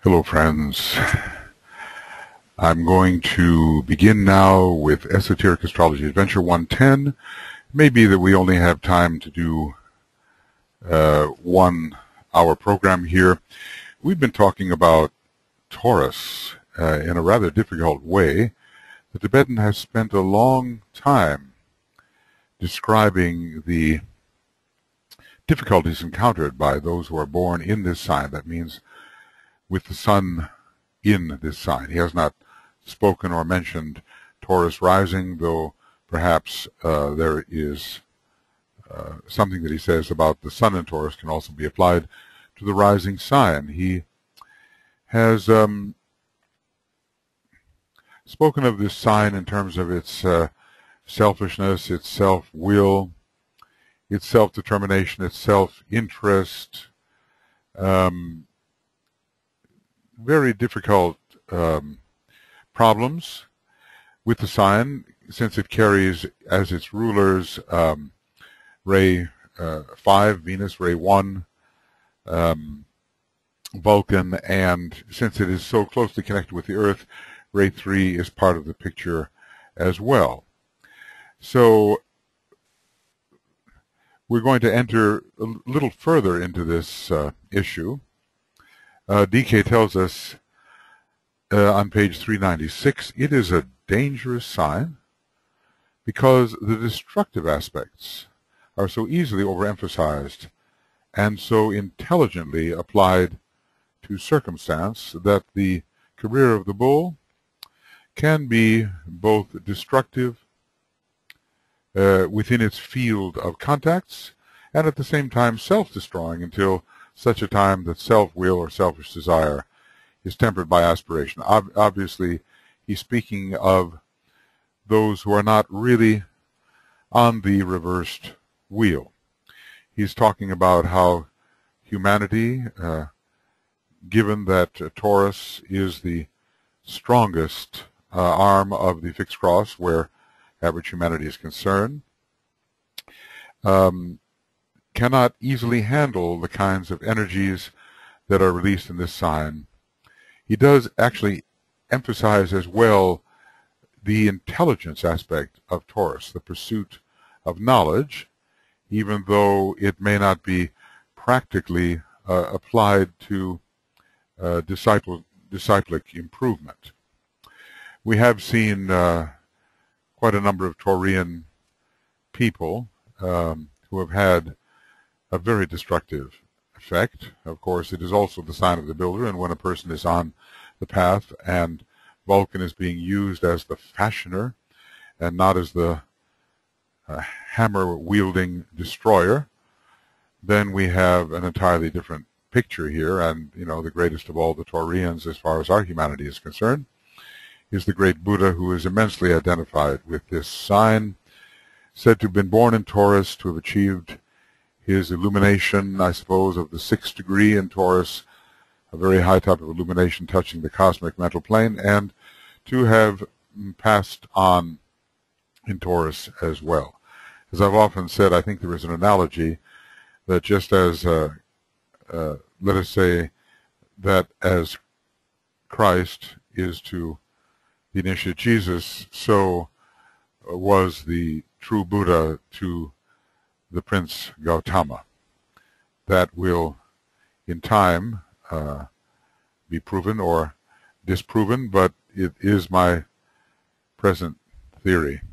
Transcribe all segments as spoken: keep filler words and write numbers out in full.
Hello, friends. I'm going to begin now with Esoteric Astrology Adventure one ten. Maybe that we only have time to do uh, one hour program here. We've been talking about Taurus uh, in a rather difficult way. The Tibetan has spent a long time describing the difficulties encountered by those who are born in this sign. That means with the sun in this sign. He has not spoken or mentioned Taurus rising, though perhaps uh, there is uh, something that he says about the sun in Taurus can also be applied to the rising sign. He has um, spoken of this sign in terms of its uh, selfishness, its self-will, its self-determination, its self-interest, um, very difficult um, problems with the sign, since it carries as its rulers um, Ray uh, five, Venus, Ray one, um, Vulcan, and since it is so closely connected with the Earth, Ray three is part of the picture as well. So we're going to enter a little further into this uh, issue. Uh, D K tells us uh, on page three ninety-six, it is a dangerous sign because the destructive aspects are so easily overemphasized and so intelligently applied to circumstance that the career of the bull can be both destructive uh, within its field of contacts and at the same time self-destroying until such a time that self-will or selfish desire is tempered by aspiration. Ob obviously, he's speaking of those who are not really on the reversed wheel. He's talking about how humanity, uh, given that uh, Taurus is the strongest uh, arm of the fixed cross where average humanity is concerned, um, cannot easily handle the kinds of energies that are released in this sign. He does actually emphasize as well the intelligence aspect of Taurus, the pursuit of knowledge, even though it may not be practically uh, applied to uh, disciple, disciplic improvement. We have seen uh, quite a number of Taurian people um, who have had a very destructive effect. Of course, it is also the sign of the builder, and when a person is on the path and Vulcan is being used as the fashioner and not as the uh, hammer-wielding destroyer, then we have an entirely different picture here. And, you know, the greatest of all the Taurians, as far as our humanity is concerned, is the great Buddha, who is immensely identified with this sign, said to have been born in Taurus, to have achieved his illumination, I suppose, of the sixth degree in Taurus, a very high type of illumination touching the cosmic mental plane, and to have passed on in Taurus as well. As I've often said, I think there is an analogy that just as, uh, uh, let us say, that as Christ is to the initiate Jesus, so was the true Buddha to the Prince Gautama. That will, in time, uh, be proven or disproven, but it is my present theory.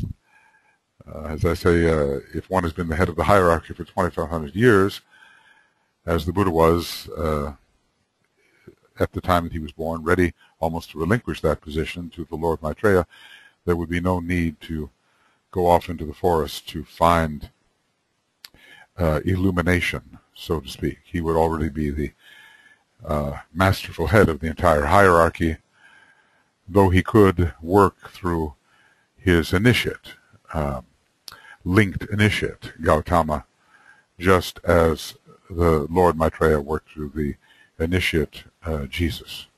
Uh, as I say, uh, if one has been the head of the hierarchy for twenty-five hundred years, as the Buddha was uh, at the time that he was born, ready almost to relinquish that position to the Lord Maitreya, there would be no need to go off into the forest to find Uh, illumination, so to speak. He would already be the uh, masterful head of the entire hierarchy, though he could work through his initiate, um, linked initiate, Gautama, just as the Lord Maitreya worked through the initiate, uh, Jesus.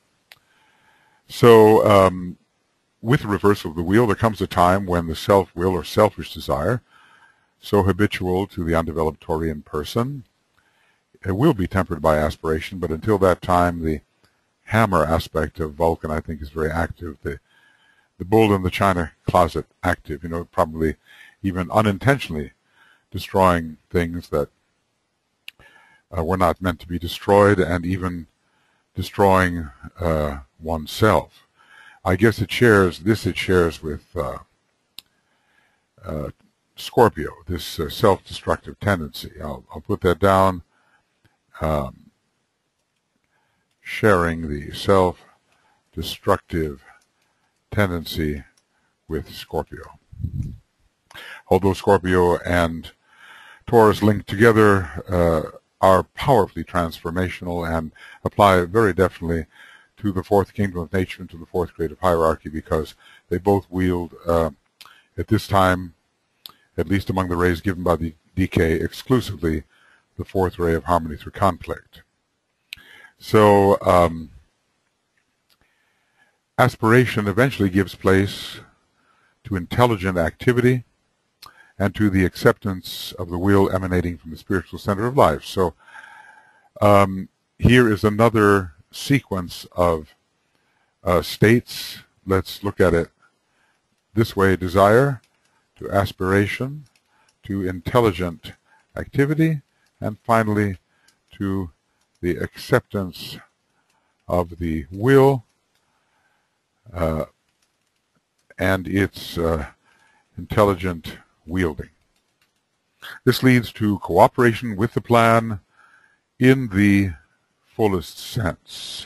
So, um, with the reversal of the wheel, there comes a time when the self-will or selfish desire, so habitual to the undeveloped Taurian person, it will be tempered by aspiration, but until that time the hammer aspect of Vulcan, I think, is very active. The, the bull in the china closet, active, you know, probably even unintentionally destroying things that uh, were not meant to be destroyed, and even destroying uh, oneself. I guess it shares, this it shares with uh, uh, Scorpio, this uh, self-destructive tendency. I'll, I'll put that down. Um, sharing the self-destructive tendency with Scorpio. Although Scorpio and Taurus linked together uh, are powerfully transformational and apply very definitely to the fourth kingdom of nature and to the fourth creative hierarchy, because they both wield, uh, at this time, at least among the rays given by the D K, exclusively the fourth ray of harmony through conflict. So um, aspiration eventually gives place to intelligent activity and to the acceptance of the will emanating from the spiritual center of life. So um, here is another sequence of uh, states. Let's look at it this way: desire to aspiration, to intelligent activity, and finally to the acceptance of the will uh, and its uh, intelligent wielding. This leads to cooperation with the plan in the fullest sense,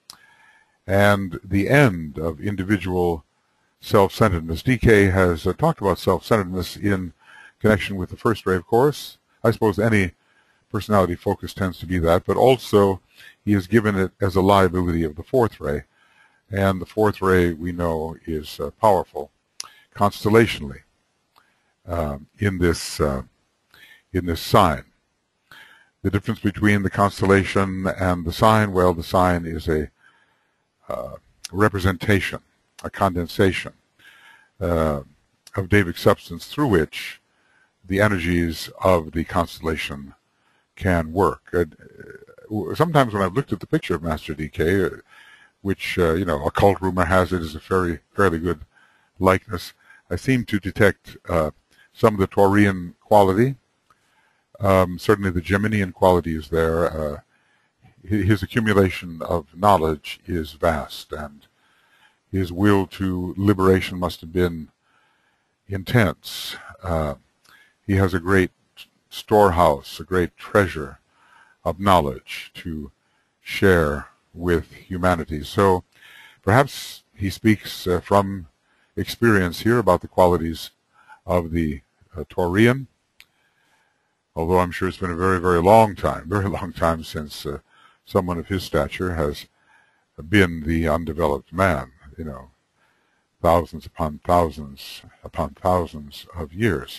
and the end of individual self-centeredness. D K has uh, talked about self-centeredness in connection with the first ray, of course. I suppose any personality focus tends to be that, but also he has given it as a liability of the fourth ray, and the fourth ray, we know, is uh, powerful constellationally um, in this uh, in this sign. The difference between the constellation and the sign, well, the sign is a uh, representation, a condensation uh, of Davic substance through which the energies of the constellation can work. Uh, sometimes when I've looked at the picture of Master D K, uh, which, uh, you know, occult rumor has it is a very, fairly good likeness, I seem to detect uh, some of the Taurian quality. Um, certainly the Geminian quality is there. Uh, his accumulation of knowledge is vast, and his will to liberation must have been intense. Uh, he has a great storehouse, a great treasure of knowledge to share with humanity. So perhaps he speaks uh, from experience here about the qualities of the uh, Taurian, although I'm sure it's been a very, very long time, very long time since uh, someone of his stature has been the undeveloped man, you know, thousands upon thousands upon thousands of years.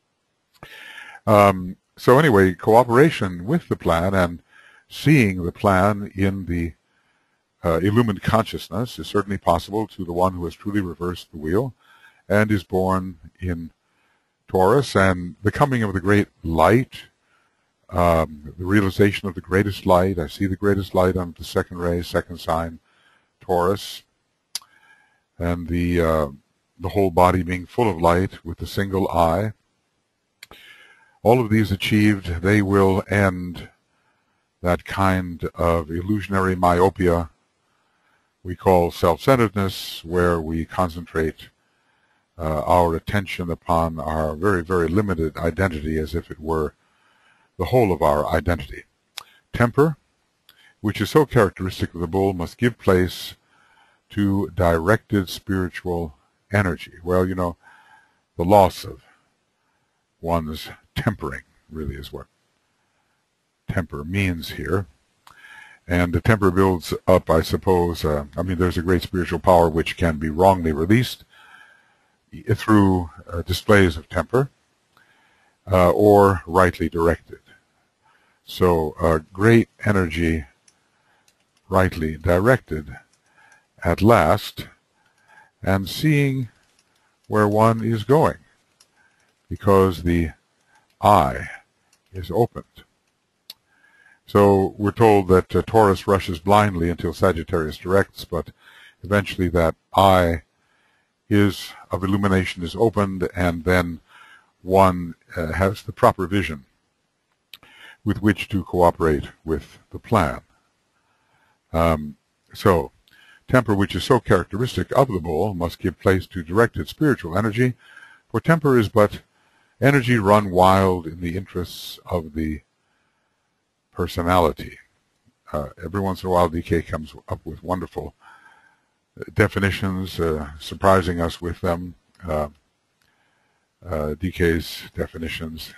Um, so anyway, cooperation with the plan and seeing the plan in the uh, illumined consciousness is certainly possible to the one who has truly reversed the wheel and is born in Taurus. And the coming of the great light, um, the realization of the greatest light. I see the greatest light on the second ray, second sign, Taurus, and the uh, the whole body being full of light with a single eye. All of these achieved, they will end that kind of illusionary myopia we call self-centeredness, where we concentrate uh, our attention upon our very, very limited identity as if it were the whole of our identity. Temper, which is so characteristic of the bull, must give place to directed spiritual energy. Well, you know, the loss of one's tempering really is what temper means here. And the temper builds up, I suppose, uh, I mean, there's a great spiritual power which can be wrongly released through uh, displays of temper uh, or rightly directed. So uh, great energy rightly directed at last, and seeing where one is going, because the eye is opened. So we're told that uh, Taurus rushes blindly until Sagittarius directs, but eventually that eye is of illumination is opened, and then one uh, has the proper vision with which to cooperate with the plan. Um, so, temper, which is so characteristic of the bull, must give place to directed spiritual energy, for temper is but energy run wild in the interests of the personality. Uh, every once in a while, D K comes up with wonderful definitions, uh, surprising us with them. Uh, uh, D K's definitions,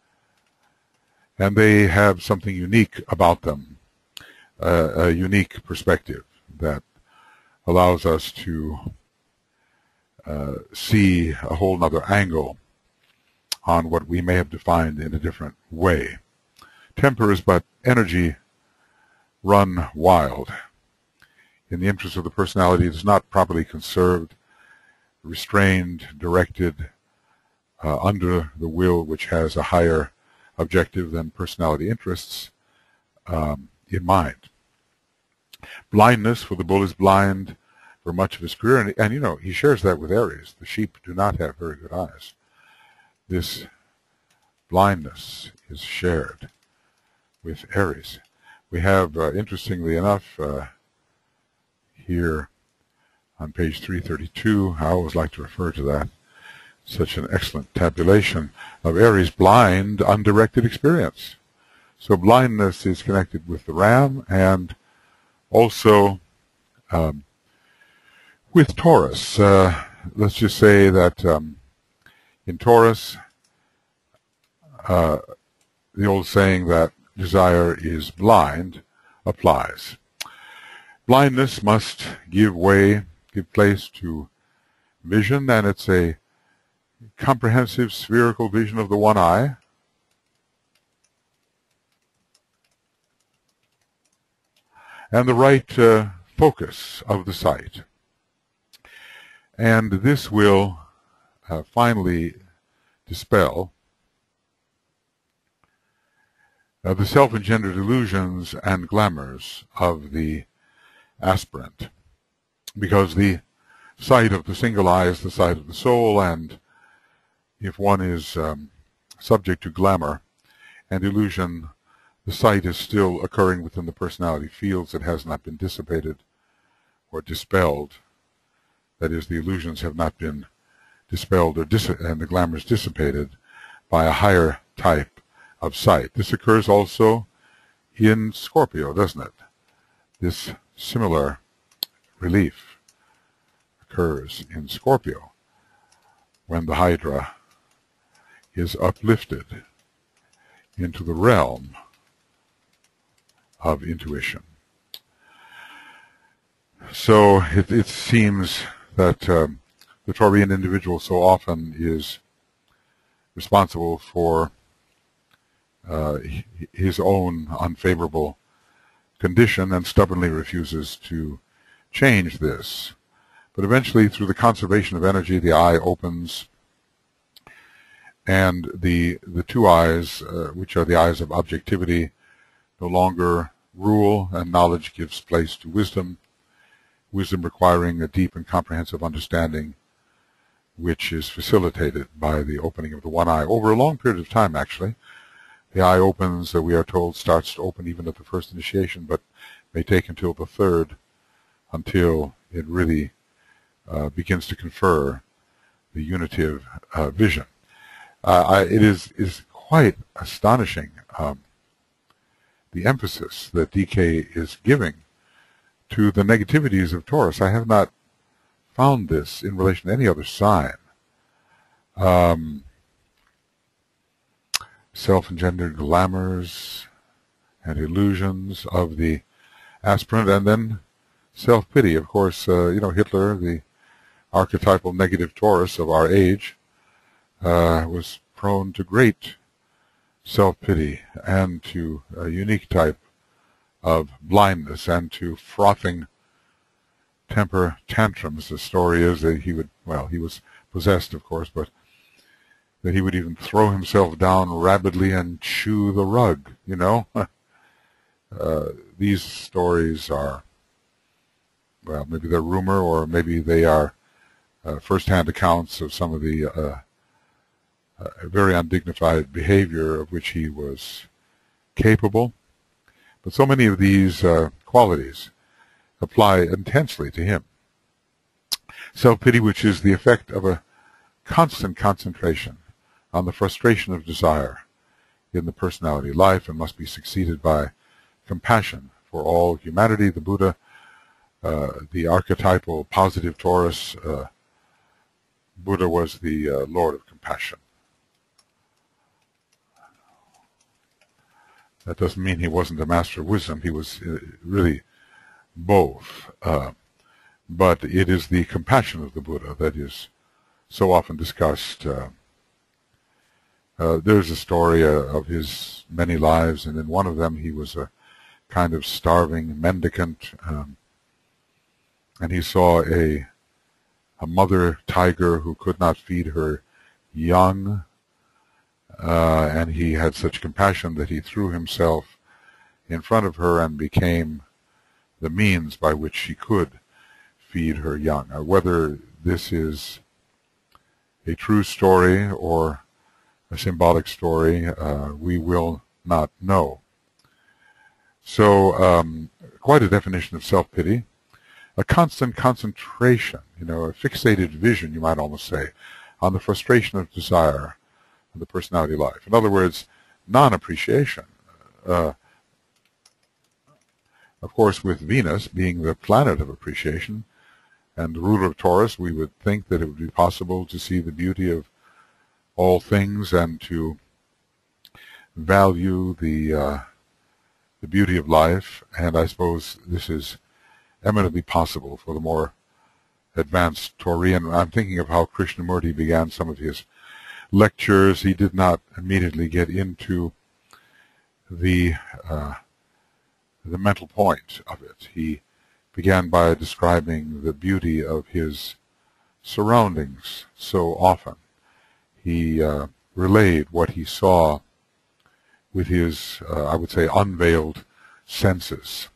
and they have something unique about them, uh, a unique perspective that allows us to uh, see a whole nother angle on what we may have defined in a different way. Temper is but energy run wild. In the interest of the personality, it is not properly conserved, restrained, directed, uh, under the will, which has a higher objective than personality interests um, in mind. Blindness, for the bull is blind for much of his career, and, and you know, he shares that with Aries. The sheep do not have very good eyes. This blindness is shared with Aries. We have, uh, interestingly enough, uh, here on page three thirty-two, I always like to refer to that, such an excellent tabulation of Aries' blind, undirected experience. So blindness is connected with the ram and also um, with Taurus. Uh, let's just say that um, in Taurus, uh, the old saying that desire is blind applies. Blindness must give way, give place to vision, and it's a comprehensive spherical vision of the one eye. And the right uh, focus of the sight. And this will uh, finally dispel uh, the self-engendered illusions and glamours of the aspirant, because the sight of the single eye is the sight of the soul, and if one is um, subject to glamour and illusion, the sight is still occurring within the personality fields. It has not been dissipated or dispelled. That is, the illusions have not been dispelled or dis and the glamours dissipated by a higher type of sight. This occurs also in Scorpio, doesn't it? This similar relief occurs in Scorpio when the Hydra is uplifted into the realm of intuition. So it, it seems that um, the Taurian individual so often is responsible for uh, his own unfavorable condition and stubbornly refuses to change this. But eventually, through the conservation of energy, the eye opens, and the the two eyes, uh, which are the eyes of objectivity, no longer rule, and knowledge gives place to wisdom, wisdom requiring a deep and comprehensive understanding, which is facilitated by the opening of the one eye. Over a long period of time, actually, the eye opens, uh, we are told, starts to open even at the first initiation, but may take until the third, until it really uh, begins to confer the unitive uh, vision. Uh, I, it is, is quite astonishing, um, the emphasis that D K is giving to the negativities of Taurus. I have not found this in relation to any other sign. Um, self-engendered glamours and illusions of the aspirant, and then self-pity. Of course, uh, you know, Hitler, the archetypal negative Taurus of our age, uh, was prone to great self-pity and to a unique type of blindness and to frothing temper tantrums. The story is that he would, well, he was possessed, of course, but that he would even throw himself down rapidly and chew the rug, you know. Uh, these stories are, well, maybe they're rumor, or maybe they are uh, first-hand accounts of some of the uh, uh, very undignified behavior of which he was capable. But so many of these uh, qualities apply intensely to him. Self-pity, which is the effect of a constant concentration on the frustration of desire in the personality life, and must be succeeded by compassion for all humanity. The Buddha, uh, the archetypal positive Taurus, uh, Buddha was the uh, Lord of compassion. That doesn't mean he wasn't a master of wisdom. He was uh, really both. Uh, but it is the compassion of the Buddha that is so often discussed. Uh, uh, there's a story uh, of his many lives, and in one of them he was a kind of starving mendicant, um, and he saw a a mother tiger who could not feed her young, uh, and he had such compassion that he threw himself in front of her and became the means by which she could feed her young. Uh, whether this is a true story or a symbolic story, uh, we will not know. So, um, quite a definition of self-pity. A constant concentration, you know, a fixated vision, you might almost say, on the frustration of desire of the personality life. In other words, non-appreciation. Uh, of course, with Venus being the planet of appreciation and the ruler of Taurus, we would think that it would be possible to see the beauty of all things and to value the uh, the beauty of life. And I suppose this is eminently possible for the more advanced Taurian. I'm thinking of how Krishnamurti began some of his lectures. He did not immediately get into the uh, the mental point of it. He began by describing the beauty of his surroundings so often. He uh, relayed what he saw with his, uh, I would say, unveiled senses.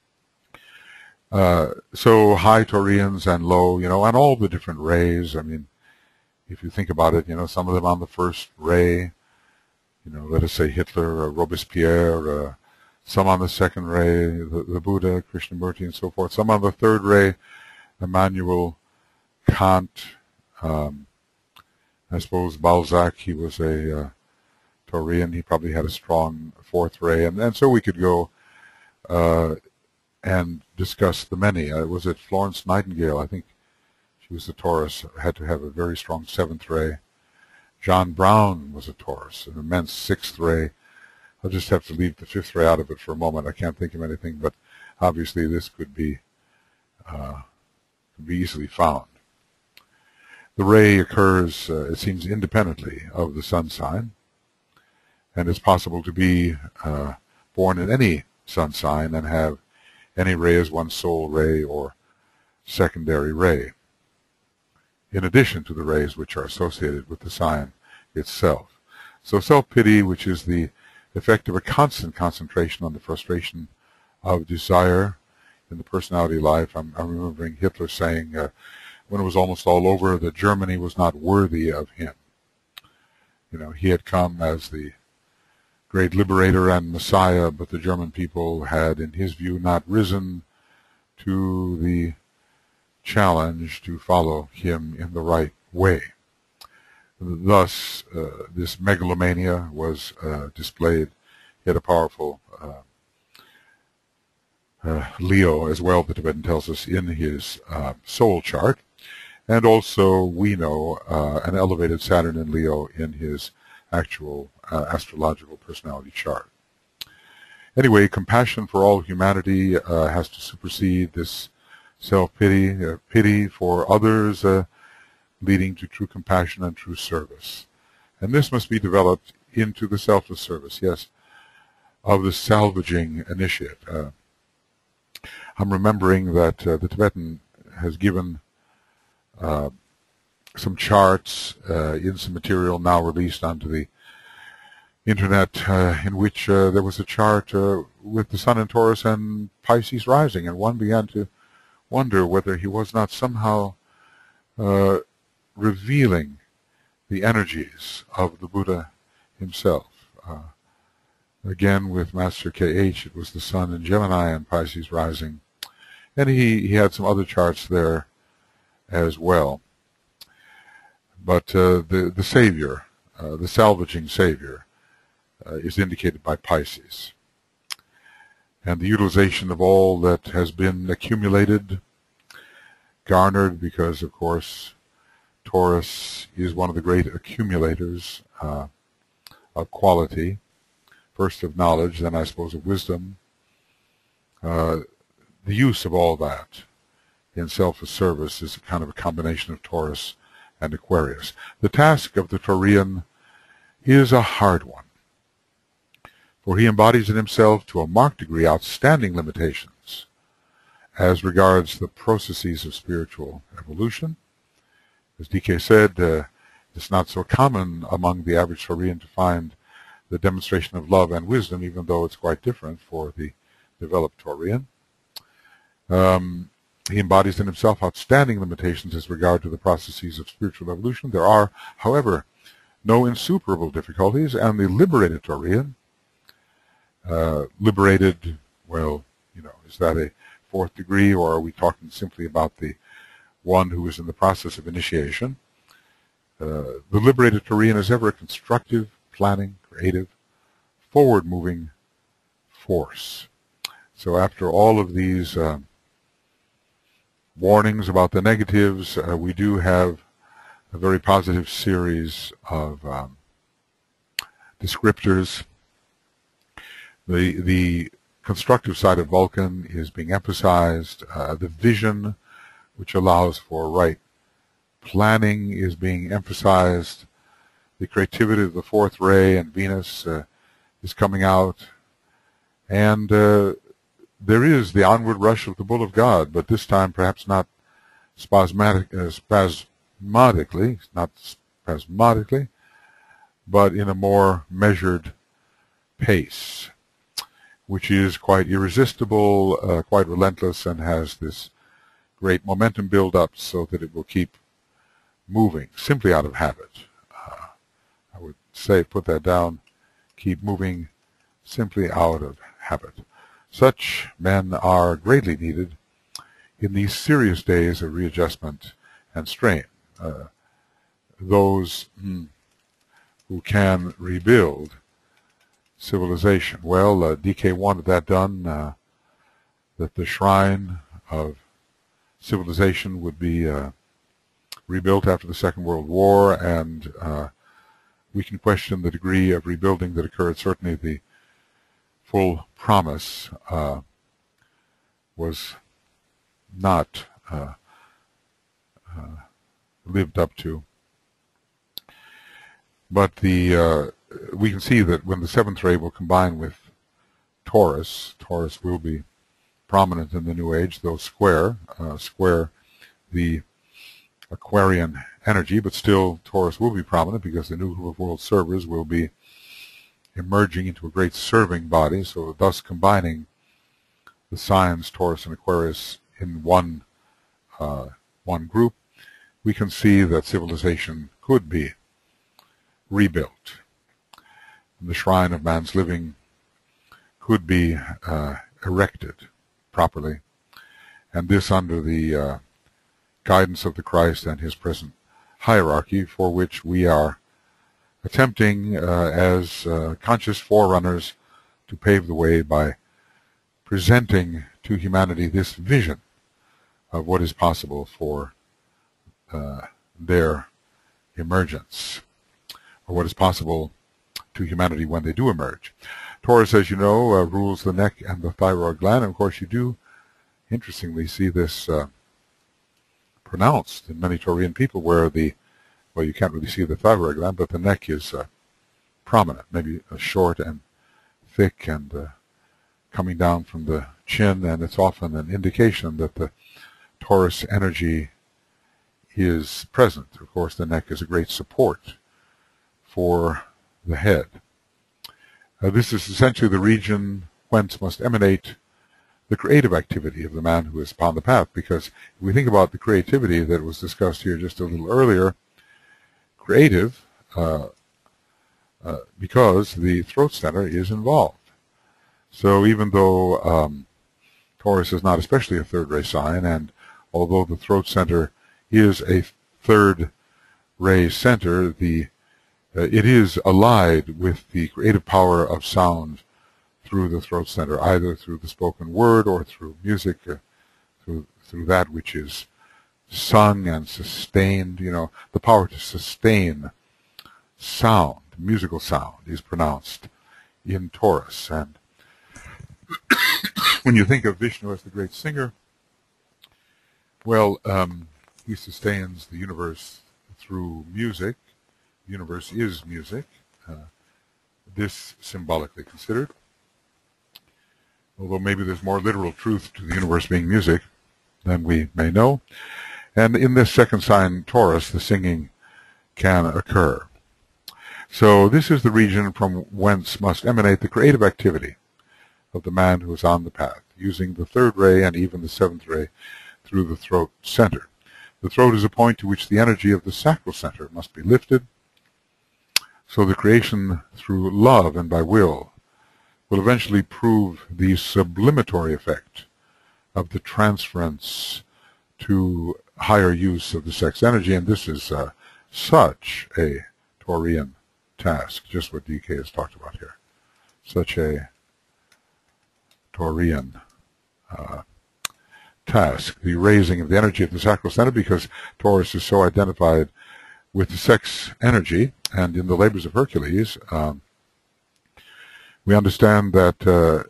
Uh, so high Taurians and low, you know, and all the different rays. I mean, if you think about it, you know, some of them on the first ray, you know, let us say Hitler or Robespierre, uh, some on the second ray, the, the Buddha, Krishnamurti, and so forth. Some on the third ray, Immanuel Kant, um, I suppose Balzac, he was a uh, Taurian. He probably had a strong fourth ray. And, and so we could go uh, and discuss the many. Uh, was it Florence Nightingale? I think she was a Taurus, had to have a very strong seventh ray. John Brown was a Taurus, an immense sixth ray. I'll just have to leave the fifth ray out of it for a moment. I can't think of anything, but obviously this could be, uh, could be easily found. The ray occurs, uh, it seems, independently of the sun sign, and it's possible to be uh, born in any sun sign and have any ray as one's sole ray or secondary ray, in addition to the rays which are associated with the sign itself. So self-pity, which is the effect of a constant concentration on the frustration of desire in the personality life. I'm, I'm remembering Hitler saying, uh, when it was almost all over, that Germany was not worthy of him. You know, he had come as the great liberator and Messiah, but the German people had, in his view, not risen to the challenge to follow him in the right way. Thus, uh, this megalomania was uh, displayed. He had a powerful uh, uh, Leo as well, the Tibetan tells us, in his uh, soul chart. And also, we know, uh, an elevated Saturn in Leo in his actual uh, astrological personality chart. Anyway, compassion for all humanity uh, has to supersede this self-pity, uh, pity for others, uh, leading to true compassion and true service. And this must be developed into the selfless service, yes, of the salvaging initiate. Uh, I'm remembering that uh, the Tibetan has given uh, some charts uh, in some material now released onto the internet uh, in which uh, there was a chart uh, with the Sun in Taurus and Pisces rising, and one began to wonder whether he was not somehow uh, revealing the energies of the Buddha himself. Uh, again, with Master K H, it was the Sun in Gemini and Pisces rising, and he, he had some other charts there as well. But uh, the, the Savior, uh, the salvaging Savior, uh, is indicated by Pisces. And the utilization of all that has been accumulated, garnered, because, of course, Taurus is one of the great accumulators uh, of quality, first of knowledge, then I suppose of wisdom. Uh, the use of all that in selfless service is a kind of a combination of Taurus and Aquarius. The task of the Taurian is a hard one, for he embodies in himself to a marked degree outstanding limitations as regards the processes of spiritual evolution. As D K said, uh, it's not so common among the average Taurian to find the demonstration of love and wisdom, even though it's quite different for the developed Taurian. Um, he embodies in himself outstanding limitations as regard to the processes of spiritual evolution. There are, however, no insuperable difficulties, and the liberated Taurian, uh, liberated, well, you know, is that a fourth degree, or are we talking simply about the one who is in the process of initiation? Uh, the liberated Taurian is ever a constructive, planning, creative, forward-moving force. So after all of these uh, warnings about the negatives, uh, we do have a very positive series of um, descriptors. The, the constructive side of Vulcan is being emphasized. Uh, the vision, which allows for right planning, is being emphasized. The creativity of the fourth ray and Venus uh, is coming out. And uh, there is the onward rush of the Bull of God, but this time perhaps not spasmodic, uh, spasmodically, not spasmodically, but in a more measured pace, which is quite irresistible, uh, quite relentless, and has this great momentum build up so that it will keep moving simply out of habit. Uh, I would say, put that down, keep moving simply out of habit. Such men are greatly needed in these serious days of readjustment and strain. Uh, those mm, who can rebuild civilization. Well, uh, D K wanted that done, uh, that the shrine of civilization would be uh, rebuilt after the Second World War, and uh, we can question the degree of rebuilding that occurred. Certainly the full promise uh, was not uh, uh, lived up to. But the uh, we can see that when the seventh ray will combine with Taurus, Taurus will be prominent in the New Age, though square, uh, square the Aquarian energy, but still Taurus will be prominent because the new group of world servers will be emerging into a great serving body, so thus combining the signs Taurus and Aquarius in one uh, one group, we can see that civilization could be rebuilt. The shrine of man's living could be uh, erected properly, and this under the uh, guidance of the Christ and his present hierarchy, for which we are attempting uh, as uh, conscious forerunners to pave the way by presenting to humanity this vision of what is possible for uh, their emergence, or what is possible to humanity when they do emerge. Taurus, as you know, uh, rules the neck and the thyroid gland, and of course you do, interestingly, see this uh, pronounced in many Taurian people, where the, well, you can't really see the thyroid gland, but the neck is uh, prominent, maybe uh, short and thick and uh, coming down from the chin, and it's often an indication that the Taurus energy is present. Of course, the neck is a great support for the head. Uh, this is essentially the region whence must emanate the creative activity of the man who is upon the path, because if we think about the creativity that was discussed here just a little earlier, creative uh, uh, because the throat center is involved. So even though um, Taurus is not especially a third ray sign, and although the throat center is a third ray center, the uh, it is allied with the creative power of sound through the throat center, either through the spoken word or through music, uh, through through that which is sung and sustained. You know, the power to sustain sound, musical sound, is pronounced in Taurus. And when you think of Vishnu as the great singer, well, um, he sustains the universe through music. The universe is music, uh, this symbolically considered. Although maybe there's more literal truth to the universe being music than we may know. And in this second sign, Taurus, the singing can occur. So this is the region from whence must emanate the creative activity of the man who is on the path, using the third ray and even the seventh ray through the throat center. The throat is a point to which the energy of the sacral center must be lifted, so the creation through love and by will will eventually prove the sublimatory effect of the transference to higher use of the sex energy, and this is uh, such a Taurian task, just what D K has talked about here. Such a Taurian uh, task, the raising of the energy of the sacral center, because Taurus is so identified with the sex energy. And in the labors of Hercules, um, we understand that uh,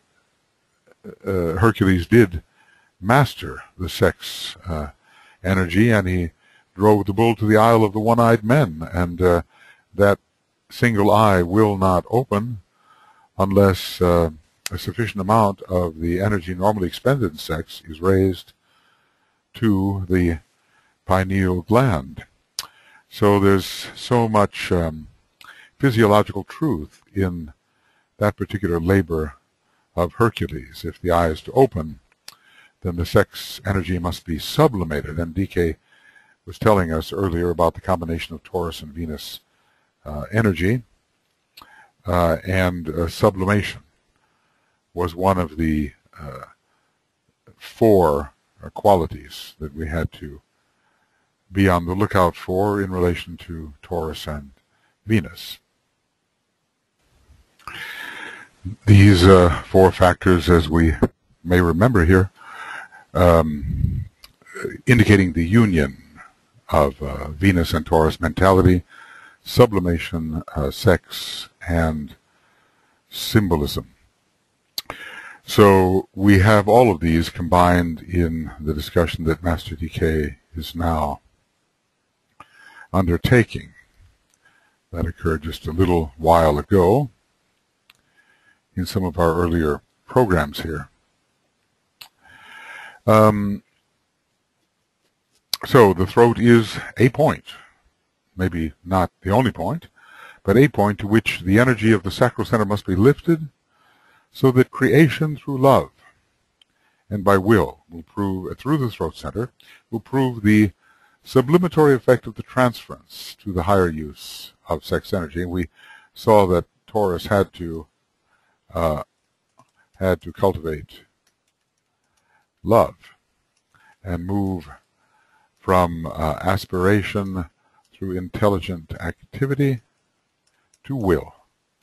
uh, Hercules did master the sex uh, energy, and he drove the bull to the Isle of the One-Eyed Men, and uh, that single eye will not open unless uh, a sufficient amount of the energy normally expended in sex is raised to the pineal gland. So there's so much um, physiological truth in that particular labor of Hercules. If the eye is to open, then the sex energy must be sublimated. And D K was telling us earlier about the combination of Taurus and Venus uh, energy, uh, and uh, sublimation was one of the uh, four uh, qualities that we had to be on the lookout for in relation to Taurus and Venus. These uh, four factors, as we may remember here, um, indicating the union of uh, Venus and Taurus mentality, sublimation, uh, sex, and symbolism. So we have all of these combined in the discussion that Master D K is now undertaking. That occurred just a little while ago in some of our earlier programs here. Um, so the throat is a point, maybe not the only point, but a point to which the energy of the sacral center must be lifted, so that creation through love and by will will prove, through the throat center, will prove the sublimatory effect of the transference to the higher use of sex energy. And we saw that Taurus had to uh, had to cultivate love and move from uh, aspiration through intelligent activity to will.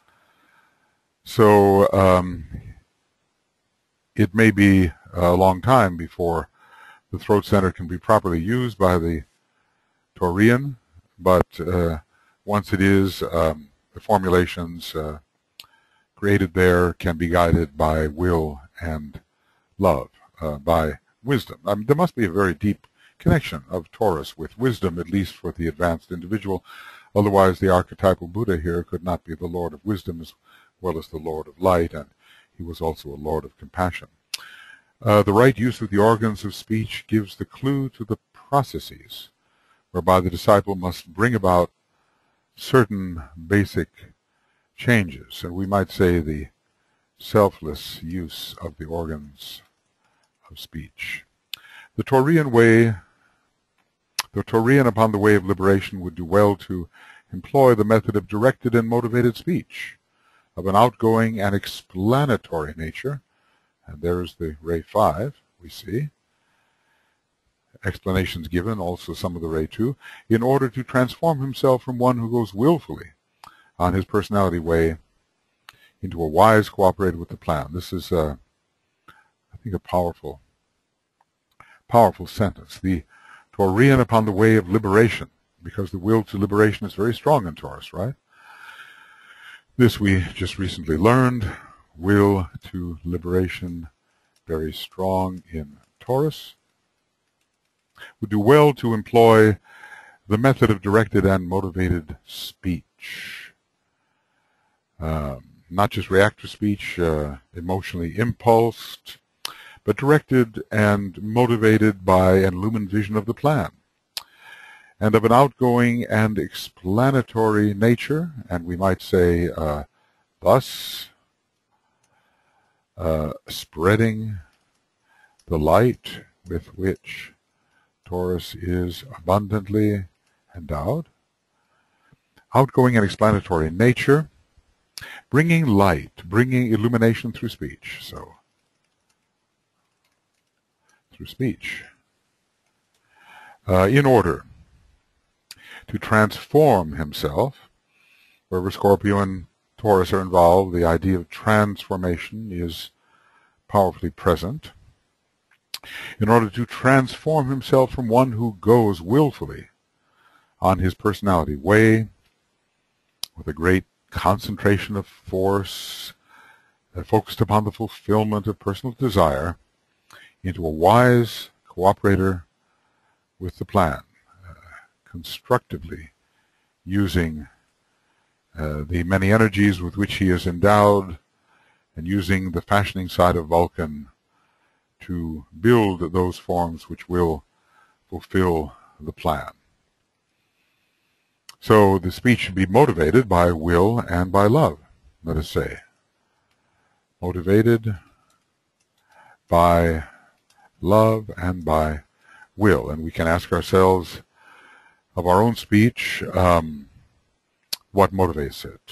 So um, it may be a long time before the throat center can be properly used by the Taurian, but uh, once it is, um, the formulations uh, created there can be guided by will and love, uh, by wisdom. I mean, there must be a very deep connection of Taurus with wisdom, at least for the advanced individual. Otherwise, the archetypal Buddha here could not be the Lord of Wisdom as well as the Lord of Light, and he was also a Lord of Compassion. Uh, the right use of the organs of speech gives the clue to the processes whereby the disciple must bring about certain basic changes, and we might say the selfless use of the organs of speech. The Taurian way, the Taurian upon the way of liberation would do well to employ the method of directed and motivated speech of an outgoing and explanatory nature, and there's the ray five we see. Explanations given, also some of the ray two, in order to transform himself from one who goes willfully on his personality way into a wise cooperator with the plan. This is, uh, I think, a powerful, powerful sentence. The Taurian upon the way of liberation, because the will to liberation is very strong in Taurus, right? This we just recently learned. Will to liberation, very strong in Taurus. Would do well to employ the method of directed and motivated speech. Um, not just reactive speech, uh, emotionally impulsed, but directed and motivated by an illumined vision of the plan, and of an outgoing and explanatory nature, and we might say uh, thus uh, spreading the light with which Taurus is abundantly endowed. Outgoing and explanatory nature, bringing light, bringing illumination through speech. So, through speech. Uh, in order to transform himself, wherever Scorpio and Taurus are involved, the idea of transformation is powerfully present. In order to transform himself from one who goes willfully on his personality way, with a great concentration of force uh, focused upon the fulfillment of personal desire, into a wise cooperator with the plan, uh, constructively using uh, the many energies with which he is endowed, and using the fashioning side of Vulcan to build those forms which will fulfill the plan. So the speech should be motivated by will and by love, let us say. Motivated by love and by will. And we can ask ourselves of our own speech, um, what motivates it?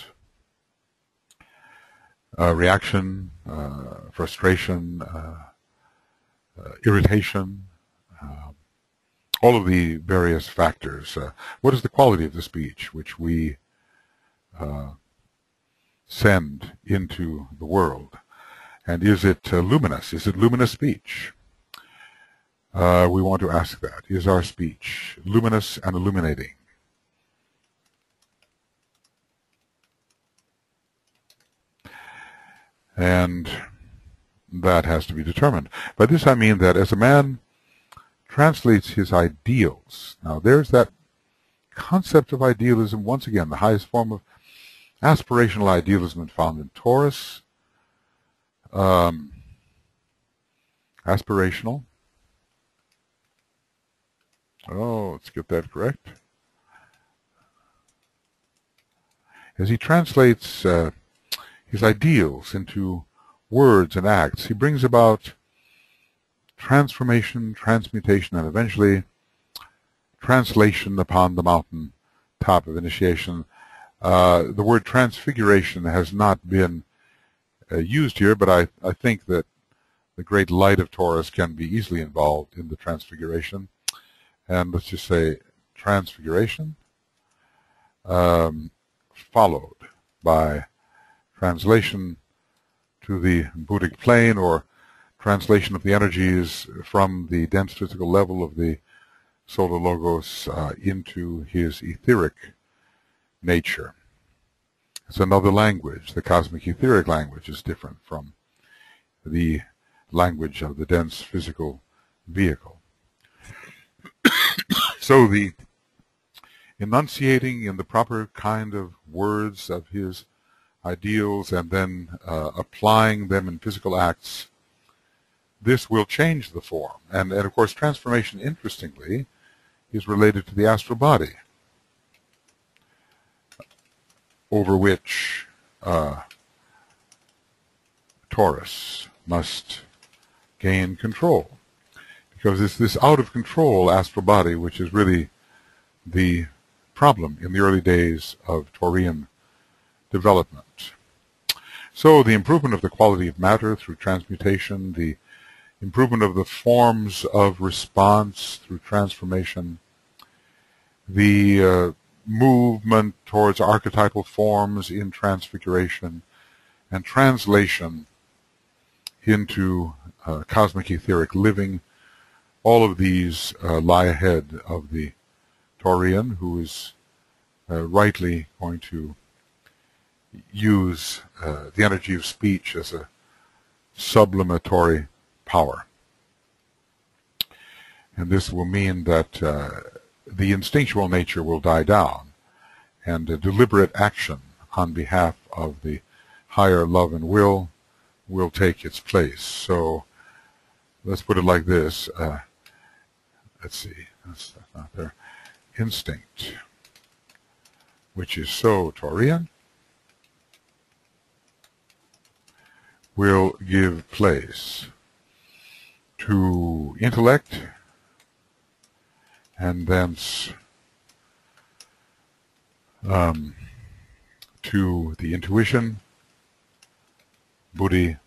Uh, reaction, uh, frustration, uh, uh, irritation, uh, all of the various factors. Uh, what is the quality of the speech which we uh, send into the world? And is it uh, luminous? Is it luminous speech? Uh, we want to ask that. Is our speech luminous and illuminating? And that has to be determined. By this I mean that as a man translates his ideals, now there's that concept of idealism, once again, the highest form of aspirational idealism found in Taurus. Um, aspirational. Oh, let's get that correct. As he translates uh, his ideals into words and acts, he brings about transformation, transmutation, and eventually translation upon the mountain top of initiation. Uh, the word transfiguration has not been uh, used here, but I, I think that the great light of Taurus can be easily involved in the transfiguration. And let's just say transfiguration, um, followed by translation to the Buddhic plane, or translation of the energies from the dense physical level of the Solar Logos uh, into his etheric nature. It's another language. The cosmic etheric language is different from the language of the dense physical vehicle. So the enunciating in the proper kind of words of his ideals and then uh, applying them in physical acts, this will change the form. And, and of course, transformation, interestingly, is related to the astral body, over which uh, Taurus must gain control, because it's this out-of-control astral body which is really the problem in the early days of Taurian development. So the improvement of the quality of matter through transmutation, the improvement of the forms of response through transformation, the uh, movement towards archetypal forms in transfiguration, and translation into uh, cosmic etheric living, all of these uh, lie ahead of the Taurian, who is uh, rightly going to use uh, the energy of speech as a sublimatory power. And this will mean that uh, the instinctual nature will die down, and a deliberate action on behalf of the higher love and will will take its place. So let's put it like this. Uh, let's see. That's, that's not there. Instinct, which is so Taurian, will give place to intellect, and thence um, to the intuition, buddhi,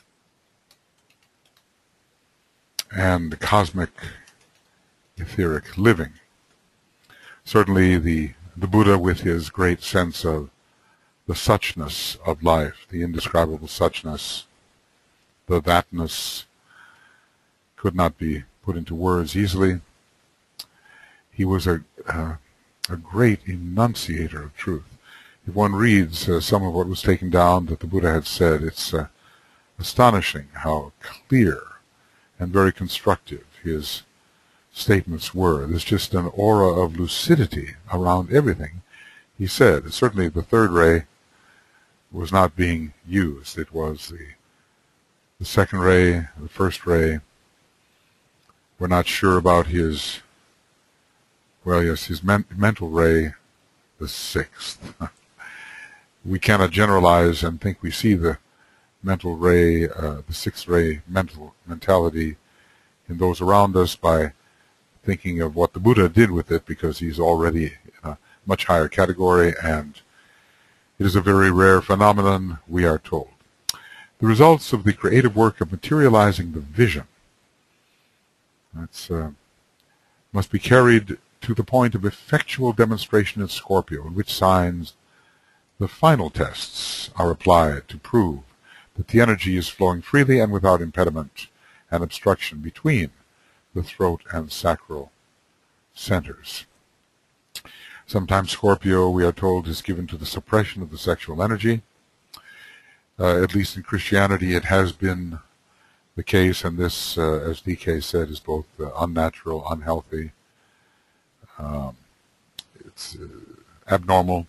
and the cosmic etheric living. Certainly the, the Buddha, with his great sense of the suchness of life, the indescribable suchness, the thatness, could not be put into words easily. He was a, uh, a great enunciator of truth. If one reads uh, some of what was taken down that the Buddha had said, it's uh, astonishing how clear and very constructive his statements were. There's just an aura of lucidity around everything he said. Certainly the third ray was not being used. It was the, the second ray, the first ray. We're not sure about his, well, yes, his men mental ray, the sixth. We cannot generalize and think we see the mental ray, uh, the sixth ray mental mentality in those around us by thinking of what the Buddha did with it, because he's already in a much higher category, and it is a very rare phenomenon, we are told. The results of the creative work of materializing the vision that's, uh, must be carried to the point of effectual demonstration in Scorpio, in which signs the final tests are applied to prove that the energy is flowing freely and without impediment and obstruction between the throat and sacral centers. Sometimes Scorpio, we are told, is given to the suppression of the sexual energy. Uh, at least in Christianity, it has been the case, and this, uh, as D K said, is both uh, unnatural, unhealthy, um, it's uh, abnormal.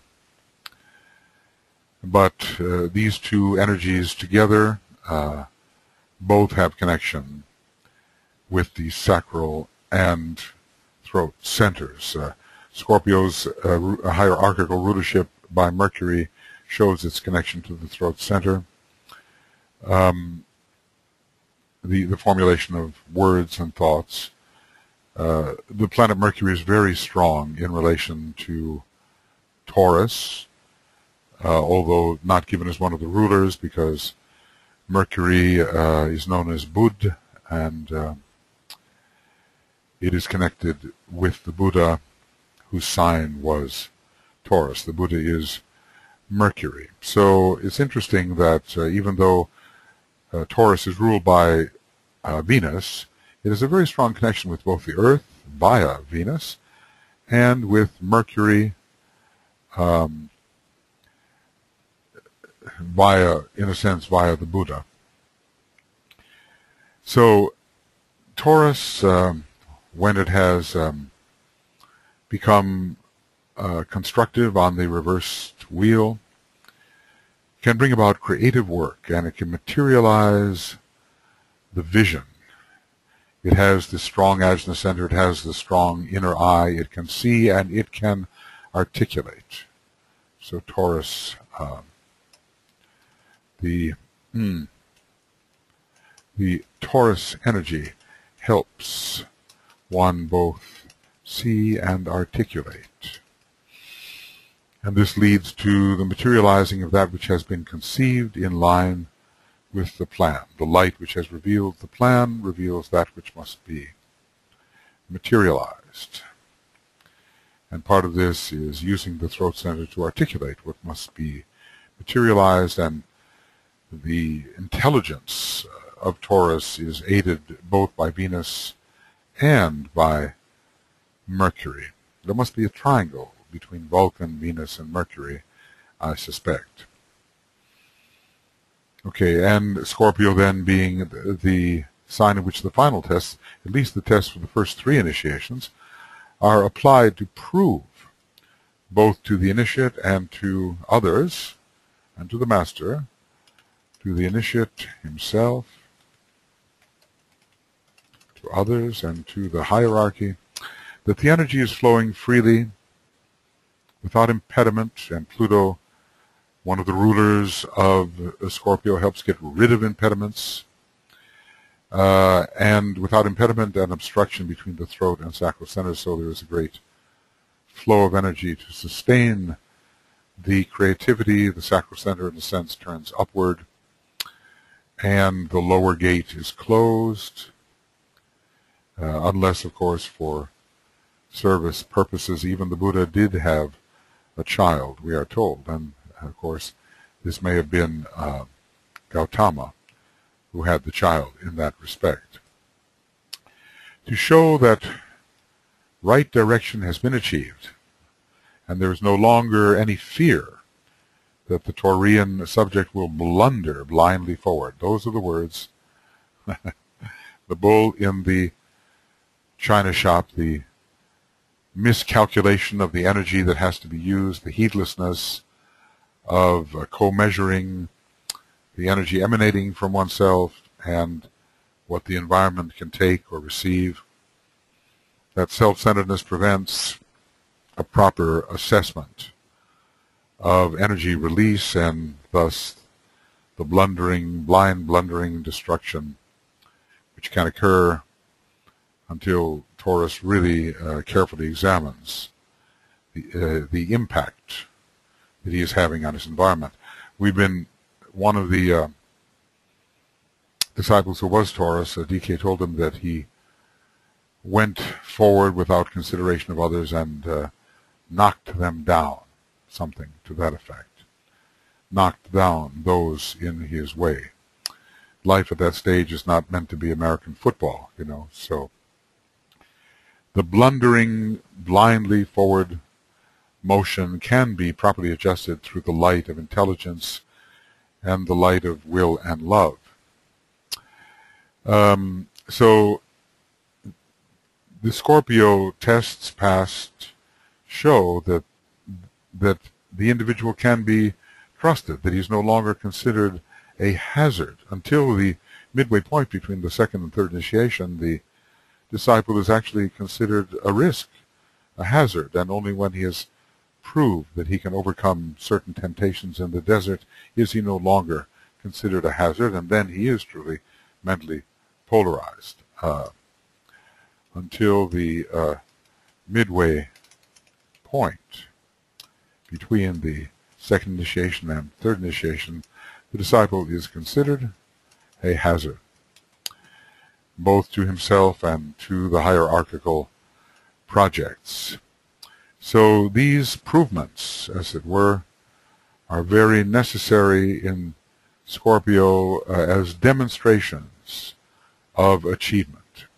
But uh, these two energies together uh, both have connection with the sacral and throat centers. Uh, Scorpio's uh, hierarchical rulership by Mercury shows its connection to the throat center. Um, the, the formulation of words and thoughts. Uh, the planet Mercury is very strong in relation to Taurus, uh, although not given as one of the rulers, because Mercury uh, is known as Bud, and uh, it is connected with the Buddha, whose sign was Taurus. The Buddha is Mercury. So it's interesting that uh, even though uh, Taurus is ruled by uh, Venus, it has a very strong connection with both the Earth via Venus and with Mercury um, via, in a sense, via the Buddha. So Taurus, um, when it has um, become uh, constructive on the reversed wheel, can bring about creative work, and it can materialize the vision. It has the strong Ajna center, it has the strong inner eye, it can see and it can articulate. So Taurus um, the hmm, the Taurus energy helps one both see and articulate. And this leads to the materializing of that which has been conceived in line with the plan. The light which has revealed the plan reveals that which must be materialized. And part of this is using the throat center to articulate what must be materialized, and the intelligence of Taurus is aided both by Venus and by Mercury. There must be a triangle between Vulcan, Venus, and Mercury, I suspect. Okay, and Scorpio then being the, the sign in which the final tests, at least the tests for the first three initiations, are applied to prove both to the initiate and to others, and to the master, to the initiate himself, to others, and to the hierarchy, that the energy is flowing freely, without impediment, and Pluto, one of the rulers of Scorpio, helps get rid of impediments, uh, and without impediment and obstruction between the throat and sacral center, so there is a great flow of energy to sustain the creativity. The sacral center, in a sense, turns upward, and the lower gate is closed, uh, unless, of course, for service purposes. Even the Buddha did have a child, we are told, and of course this may have been uh, Gautama who had the child in that respect. To show that right direction has been achieved, and there is no longer any fear that the Taurian subject will blunder blindly forward. Those are the words. The bull in the china shop, the miscalculation of the energy that has to be used, the heedlessness of uh, co-measuring the energy emanating from oneself and what the environment can take or receive. That self-centeredness prevents a proper assessment of energy release, and thus the blundering, blind blundering destruction which can occur until Taurus really uh, carefully examines the, uh, the impact that he is having on his environment. We've been, one of the uh, disciples who was Taurus, uh, D K told him that he went forward without consideration of others and uh, knocked them down, something to that effect. Knocked down those in his way. Life at that stage is not meant to be American football, you know, so the blundering, blindly forward motion can be properly adjusted through the light of intelligence and the light of will and love. Um, so the Scorpio tests past show that that the individual can be trusted, that he's no longer considered a hazard. Until the midway point between the second and third initiation, the disciple is actually considered a risk, a hazard, and only when he has proved that he can overcome certain temptations in the desert is he no longer considered a hazard, and then he is truly mentally polarized. Uh, until the uh, midway point between the second initiation and third initiation, the disciple is considered a hazard, both to himself and to the hierarchical projects. So these provements, as it were, are very necessary in Scorpio uh, as demonstrations of achievement.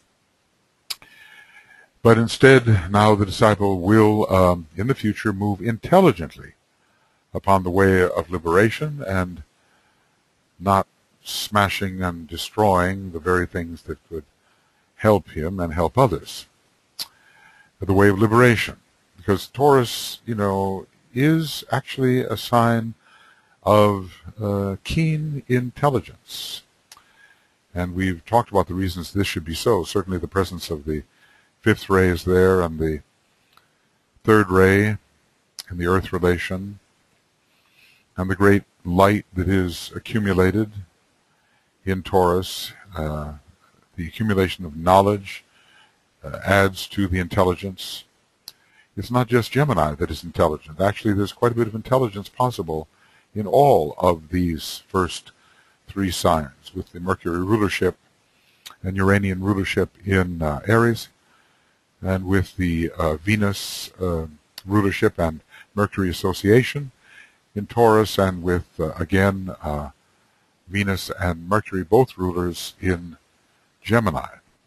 But instead, now the disciple will, um, in the future, move intelligently upon the way of liberation and not smashing and destroying the very things that could help him and help others. The way of liberation. Because Taurus, you know, is actually a sign of uh, keen intelligence. And we've talked about the reasons this should be so. Certainly the presence of the fifth ray is there, and the third ray and the earth relation, and the great light that is accumulated in Taurus, uh, the accumulation of knowledge uh, adds to the intelligence. It's not just Gemini that is intelligent. Actually, there's quite a bit of intelligence possible in all of these first three signs, with the Mercury rulership and Uranian rulership in uh, Aries, and with the uh, Venus uh, rulership and Mercury association in Taurus, and with, uh, again, uh, Venus and Mercury, both rulers in Gemini.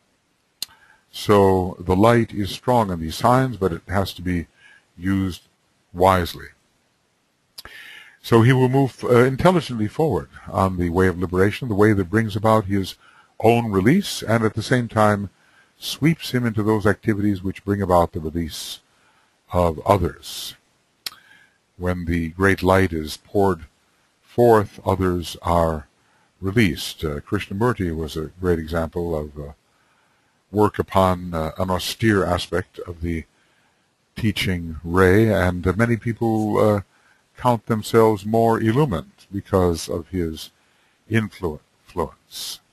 So the light is strong in these signs, but it has to be used wisely. So he will move uh, intelligently forward on the way of liberation, the way that brings about his own release, and at the same time sweeps him into those activities which bring about the release of others. When the great light is poured forth, others are released. Uh, Krishnamurti was a great example of uh, work upon uh, an austere aspect of the teaching ray, and uh, many people uh, count themselves more illumined because of his influence.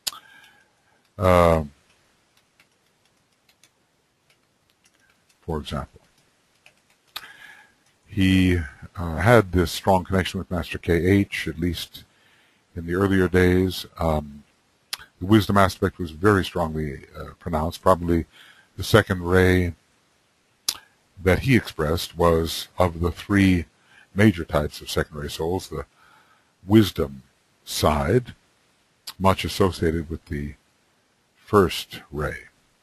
Uh, for example, he uh, had this strong connection with Master K H, at least in the earlier days. Um, the wisdom aspect was very strongly uh, pronounced. Probably the second ray that he expressed was, of the three major types of second ray souls, the wisdom side, much associated with the first ray.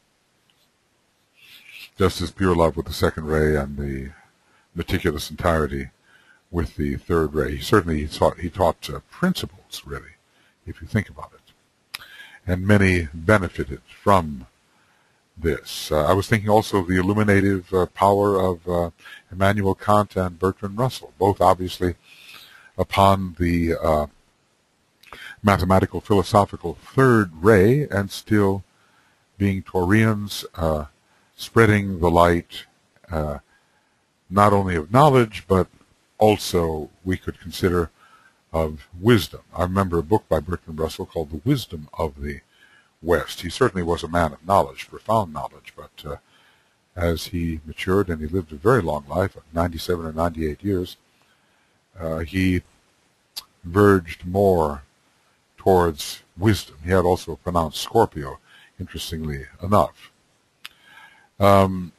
Just as pure love with the second ray and the meticulous entirety with the third ray. He certainly he taught, he taught uh, principles, really, if you think about it. And many benefited from this. Uh, I was thinking also of the illuminative uh, power of uh, Immanuel Kant and Bertrand Russell, both obviously upon the uh, mathematical philosophical third ray, and still being Taurians, uh, spreading the light uh, not only of knowledge, but also we could consider of wisdom. I remember a book by Bertrand Russell called The Wisdom of the West. He certainly was a man of knowledge, profound knowledge, but uh, as he matured, and he lived a very long life, ninety-seven or ninety-eight years, uh, he verged more towards wisdom. He had also pronounced Scorpio, interestingly enough. Um,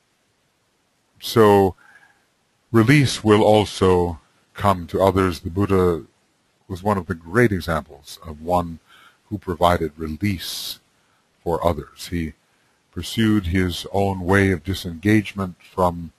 so release will also come to others. The Buddha was one of the great examples of one who provided release for others. He pursued his own way of disengagement from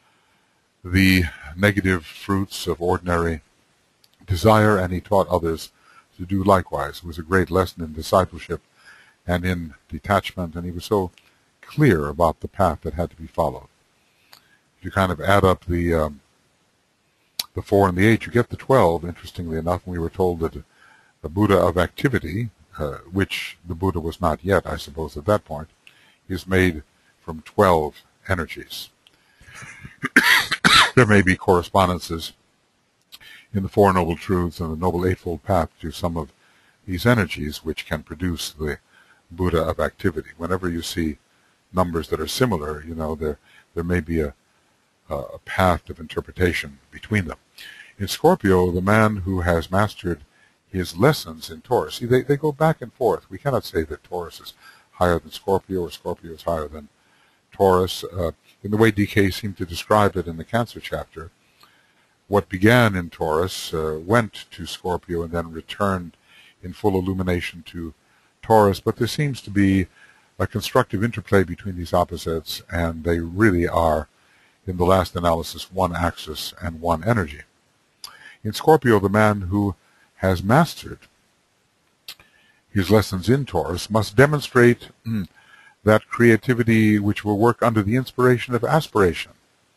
the negative fruits of ordinary desire, and he taught others to do likewise. It was a great lesson in discipleship and in detachment, and he was so clear about the path that had to be followed. If you kind of add up the um, the four and the eight, you get the twelve, interestingly enough. And we were told that the Buddha of activity, uh, which the Buddha was not yet, I suppose, at that point, is made from twelve energies. There may be correspondences in the Four Noble Truths and the Noble Eightfold Path to some of these energies which can produce the Buddha of activity. Whenever you see numbers that are similar, you know, there there may be a, a path of interpretation between them. In Scorpio, the man who has mastered his lessons in Taurus, see, they, they go back and forth. We cannot say that Taurus is higher than Scorpio or Scorpio is higher than Taurus. Uh, in the way D K seemed to describe it in the Cancer chapter, what began in Taurus uh, went to Scorpio and then returned in full illumination to Taurus, but there seems to be a constructive interplay between these opposites, and they really are, in the last analysis, one axis and one energy. In Scorpio, the man who has mastered his lessons in Taurus must demonstrate mm, that creativity which will work under the inspiration of aspiration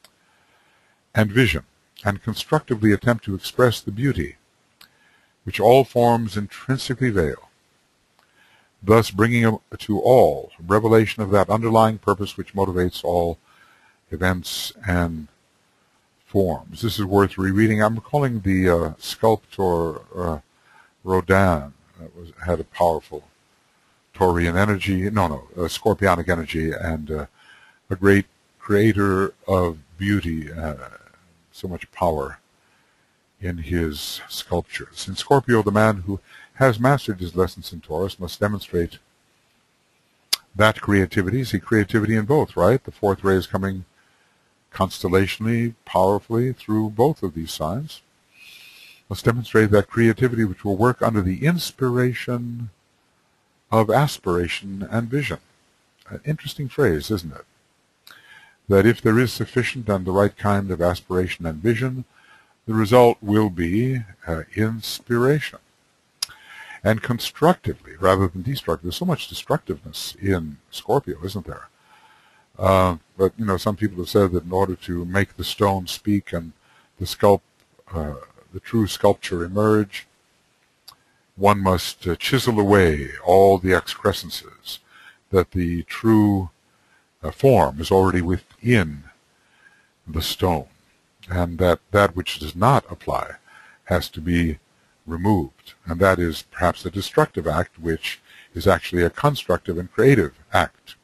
and vision, and constructively attempt to express the beauty which all forms intrinsically veil, thus bringing to all revelation of that underlying purpose which motivates all events and forms. This is worth rereading. I'm recalling the uh, sculptor uh, Rodin that was, had a powerful Taurian energy, no, no, uh, Scorpionic energy, and uh, a great creator of beauty, uh, so much power in his sculptures. In Scorpio, the man who has mastered his lessons in Taurus must demonstrate that creativity. See, creativity in both, right? The fourth ray is coming constellationally, powerfully through both of these signs. Must demonstrate that creativity which will work under the inspiration of aspiration and vision. An interesting phrase, isn't it? That if there is sufficient and the right kind of aspiration and vision, the result will be uh, inspiration. And constructively, rather than destructive. There's so much destructiveness in Scorpio, isn't there? Uh, but, you know, some people have said that in order to make the stone speak and the sculpt, uh, the true sculpture emerge, one must uh, chisel away all the excrescences, that the true uh, form is already within the stone, and that that which does not apply has to be removed, and that is perhaps a destructive act, which is actually a constructive and creative act.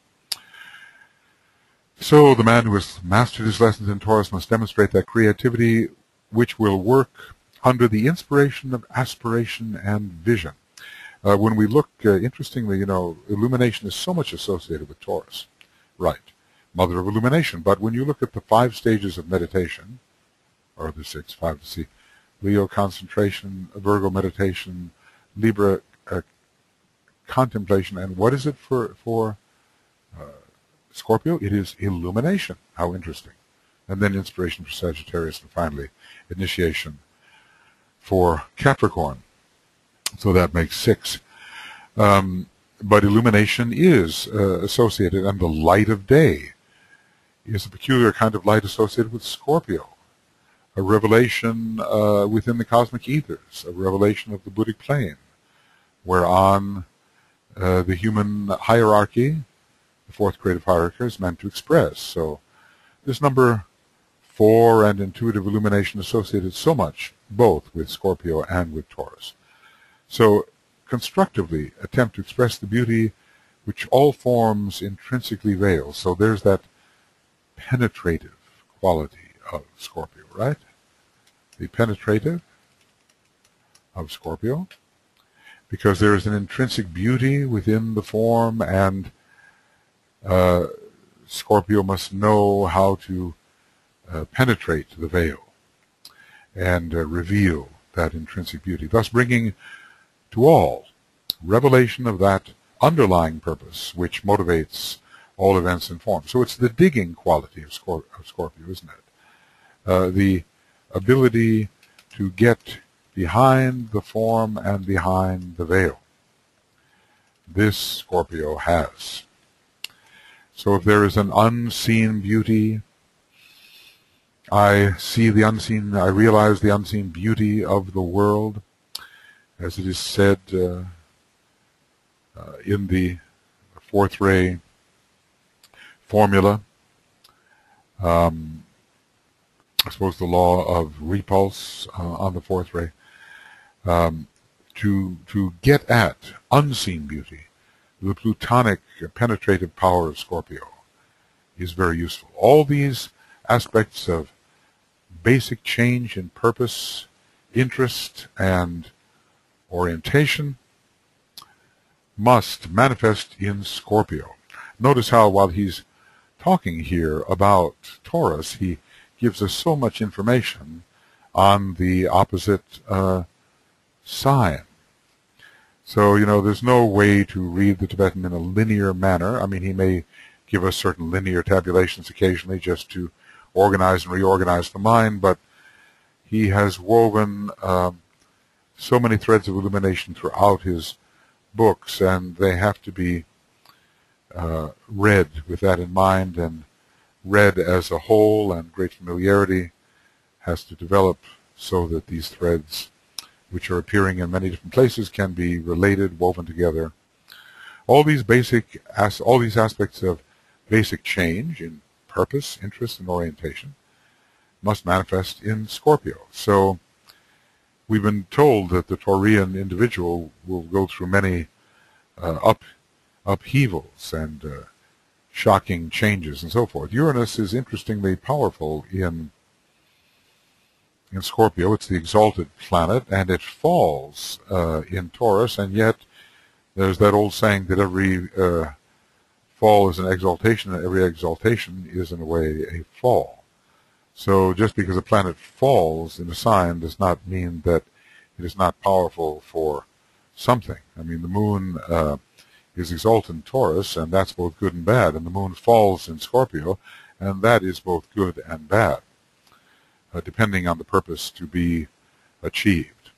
So the man who has mastered his lessons in Taurus must demonstrate that creativity which will work under the inspiration of aspiration and vision. Uh, when we look, uh, interestingly, you know, illumination is so much associated with Taurus, right? Mother of illumination. But when you look at the five stages of meditation, or the six, five to see, Leo concentration, Virgo meditation, Libra uh, contemplation, and what is it for for uh, Scorpio? It is illumination. How interesting. And then inspiration for Sagittarius, and finally initiation for Capricorn. So that makes six. Um, but illumination is uh, associated, and the light of day is a peculiar kind of light associated with Scorpio. A revelation uh, within the cosmic ethers, a revelation of the Buddhic plane, whereon uh, the human hierarchy, the fourth creative hierarchy, is meant to express. So this number four and intuitive illumination associated so much, both with Scorpio and with Taurus. So constructively attempt to express the beauty which all forms intrinsically veil. So there's that penetrative quality of Scorpio, right? The penetrative of Scorpio, because there is an intrinsic beauty within the form, and uh, Scorpio must know how to uh, penetrate the veil and uh, reveal that intrinsic beauty, thus bringing to all revelation of that underlying purpose which motivates all events and forms. So it's the digging quality of, Scorp of Scorpio, isn't it? Uh, the ability to get behind the form and behind the veil. This Scorpio has. So if there is an unseen beauty, I see the unseen, I realize the unseen beauty of the world, as it is said uh, uh, in the fourth ray formula. Um, I suppose the law of repulse uh, on the fourth ray. Um, to to get at unseen beauty, the plutonic penetrative power of Scorpio is very useful. All these aspects of basic change in purpose, interest, and orientation must manifest in Scorpio. Notice how while he's talking here about Taurus, he gives us so much information on the opposite uh, sign. So, you know, there's no way to read the Tibetan in a linear manner. I mean, he may give us certain linear tabulations occasionally just to organize and reorganize the mind, but he has woven um, so many threads of illumination throughout his books, and they have to be uh, read with that in mind and read as a whole, and great familiarity has to develop so that these threads, which are appearing in many different places, can be related, woven together. All these basic, as all these aspects of basic change in purpose, interest, and orientation must manifest in Scorpio. So we've been told that the Taurian individual will go through many uh, up upheavals and uh, shocking changes and so forth. Uranus is interestingly powerful in in Scorpio. It's the exalted planet, and it falls uh, in Taurus, and yet there's that old saying that every uh, fall is an exaltation, and every exaltation is in a way a fall. So just because a planet falls in a sign does not mean that it is not powerful for something. I mean, the moon uh, is exalted in Taurus, and that's both good and bad, and the moon falls in Scorpio, and that is both good and bad, uh, depending on the purpose to be achieved.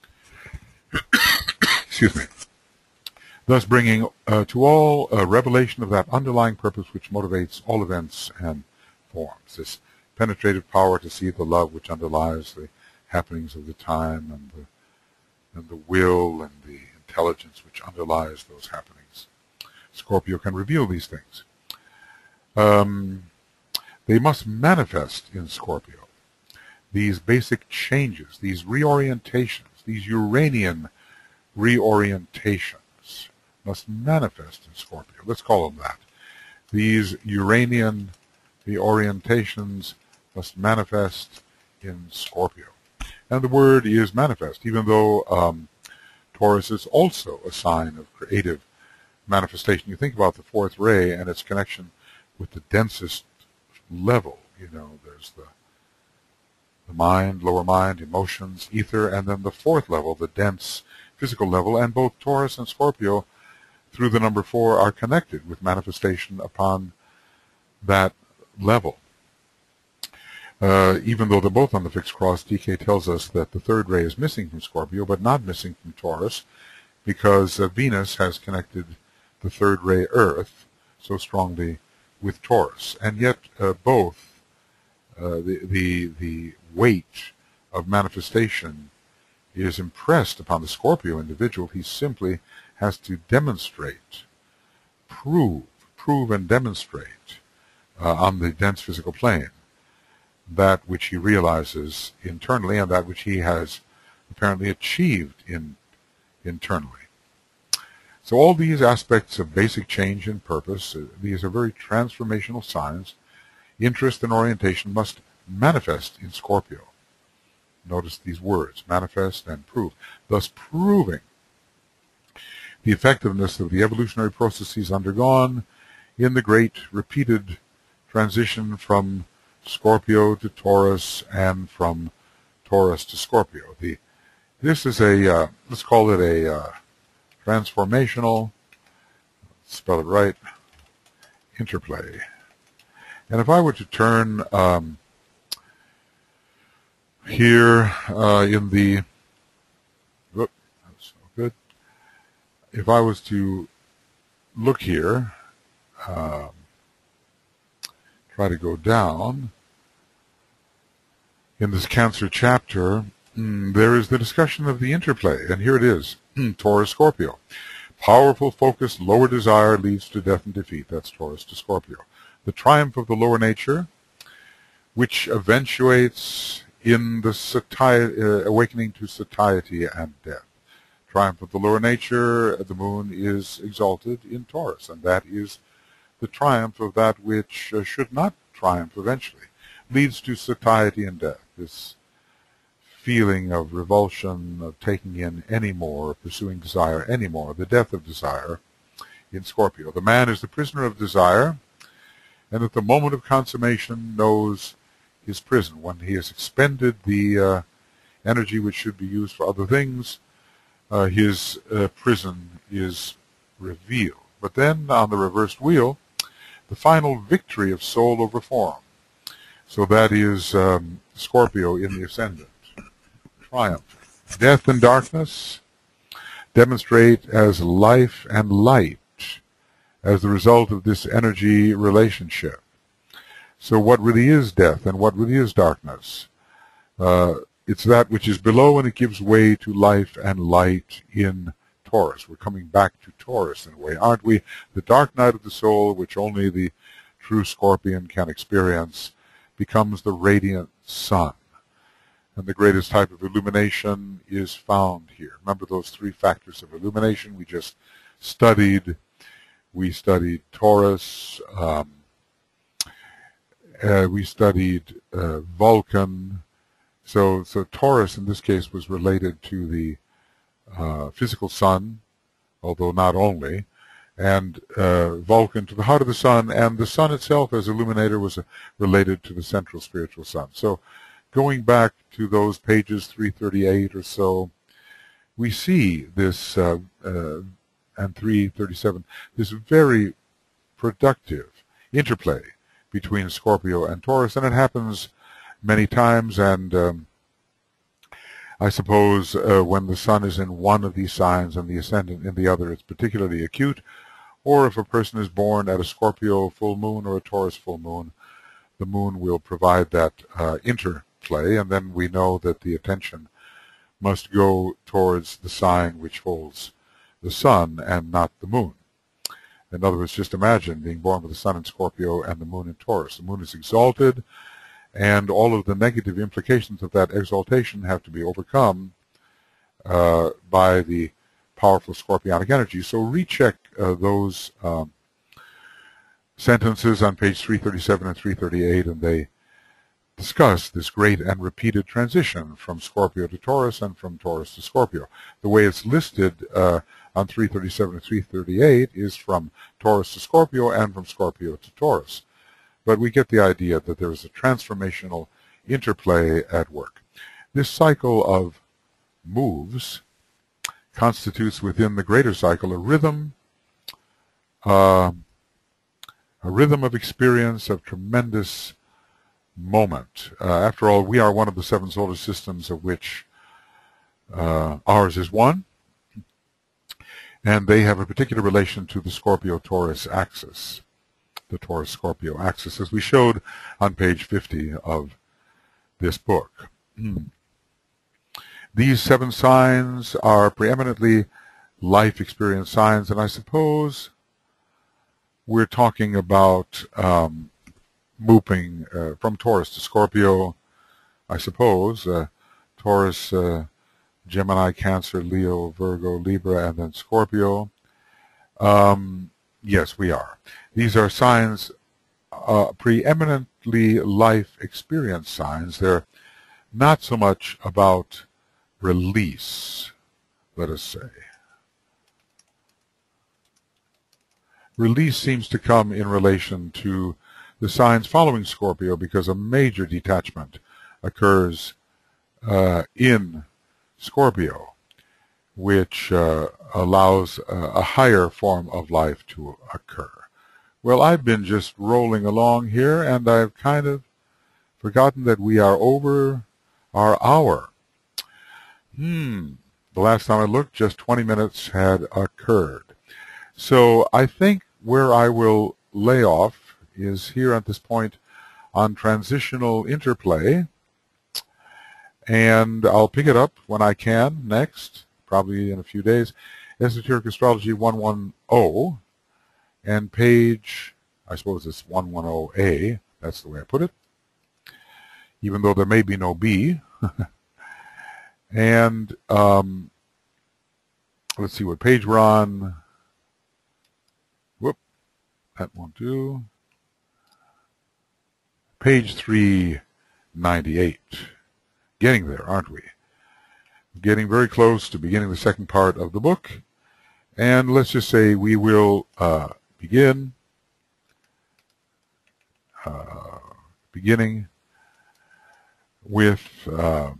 Excuse me. Thus bringing uh, to all a revelation of that underlying purpose which motivates all events and forms, this penetrative power to see the love which underlies the happenings of the time, and the, and the will and the intelligence which underlies those happenings. Scorpio can reveal these things. Um, they must manifest in Scorpio. These basic changes, these reorientations, these Uranian reorientations must manifest in Scorpio. Let's call them that. These Uranian reorientations must manifest in Scorpio. And the word is manifest, even though um, Taurus is also a sign of creative manifestation. You think about the fourth ray and its connection with the densest level. You know, there's the, the mind, lower mind, emotions, ether, and then the fourth level, the dense physical level. And both Taurus and Scorpio, through the number four, are connected with manifestation upon that level. Uh, even though they're both on the fixed cross, D K tells us that the third ray is missing from Scorpio, but not missing from Taurus, because uh, Venus has connected the third ray Earth so strongly with Taurus. And yet uh, both, uh, the, the, the weight of manifestation is impressed upon the Scorpio individual. He simply has to demonstrate, prove, prove and demonstrate uh, on the dense physical plane that which he realizes internally and that which he has apparently achieved in, internally. So all these aspects of basic change in purpose, uh, these are very transformational signs. Interest and orientation must manifest in Scorpio. Notice these words, manifest and prove, thus proving the effectiveness of the evolutionary processes undergone in the great repeated transition from Scorpio to Taurus and from Taurus to Scorpio. The, this is a, uh, let's call it a uh, transformational, spell it right, interplay. And if I were to turn um, here uh, in the, whoop, that's no good. If I was to look here, um, try to go down in this Cancer chapter, mm, there is the discussion of the interplay, and here it is. Taurus Scorpio. Powerful focus, lower desire leads to death and defeat. That's Taurus to Scorpio. The triumph of the lower nature, which eventuates in the satiety, uh, awakening to satiety and death. Triumph of the lower nature, the moon is exalted in Taurus, and that is the triumph of that which uh, should not triumph eventually, leads to satiety and death, this feeling of revulsion, of taking in any more, of pursuing desire any more, the death of desire in Scorpio. The man is the prisoner of desire, and at the moment of consummation knows his prison. When he has expended the uh, energy which should be used for other things, uh, his uh, prison is revealed. But then, on the reversed wheel, the final victory of soul over form. So that is um, Scorpio in the ascendant. Triumph. Death and darkness demonstrate as life and light as the result of this energy relationship. So what really is death and what really is darkness? Uh, it's that which is below, and it gives way to life and light in Taurus. We're coming back to Taurus in a way, aren't we? The dark night of the soul, which only the true Scorpion can experience, becomes the radiant sun. And the greatest type of illumination is found here. Remember those three factors of illumination we just studied. We studied Taurus, um, uh, we studied uh, Vulcan. So, so Taurus in this case was related to the uh, physical sun, although not only, and uh, Vulcan to the heart of the sun, and the sun itself as illuminator was uh, related to the central spiritual sun. So going back to those pages three thirty-eight or so, we see this, uh, uh, and three thirty-seven, this very productive interplay between Scorpio and Taurus, and it happens many times, and um, I suppose uh, when the sun is in one of these signs and the ascendant in the other, it's particularly acute, or if a person is born at a Scorpio full moon or a Taurus full moon, the moon will provide that uh, interplay, and then we know that the attention must go towards the sign which holds the sun and not the moon. In other words, just imagine being born with the sun in Scorpio and the moon in Taurus. The moon is exalted, and all of the negative implications of that exaltation have to be overcome uh, by the powerful scorpionic energy. So recheck uh, those um, sentences on page three thirty-seven and three thirty-eight, and they discuss this great and repeated transition from Scorpio to Taurus and from Taurus to Scorpio. The way it's listed uh, on three thirty-seven and three thirty-eight is from Taurus to Scorpio and from Scorpio to Taurus. But we get the idea that there is a transformational interplay at work. This cycle of moves constitutes within the greater cycle a rhythm, uh, a rhythm of experience of tremendous moment. Uh, after all, we are one of the seven solar systems of which uh, ours is one, and they have a particular relation to the Scorpio-Taurus axis, the Taurus-Scorpio axis, as we showed on page fifty of this book. These seven signs are preeminently life experience signs, and I suppose we're talking about um, moving uh, from Taurus to Scorpio, I suppose, uh, Taurus, uh, Gemini, Cancer, Leo, Virgo, Libra, and then Scorpio. Um, yes, we are. These are signs, uh, preeminently life experience signs. They're not so much about release, let us say. Release seems to come in relation to the signs following Scorpio, because a major detachment occurs uh, in Scorpio, which uh, allows uh, a higher form of life to occur. Well, I've been just rolling along here, and I've kind of forgotten that we are over our hour. Hmm. The last time I looked, just twenty minutes had occurred. So I think where I will lay off is here at this point on transitional interplay, and I'll pick it up when I can next, probably in a few days. Esoteric Astrology one ten, and page, I suppose it's one ten A, that's the way I put it, even though there may be no B. And um, let's see what page we're on. Whoop, that won't do. Page three ninety-eight. Getting there, aren't we? Getting very close to beginning the second part of the book. And let's just say we will uh, begin, uh, beginning with, uh,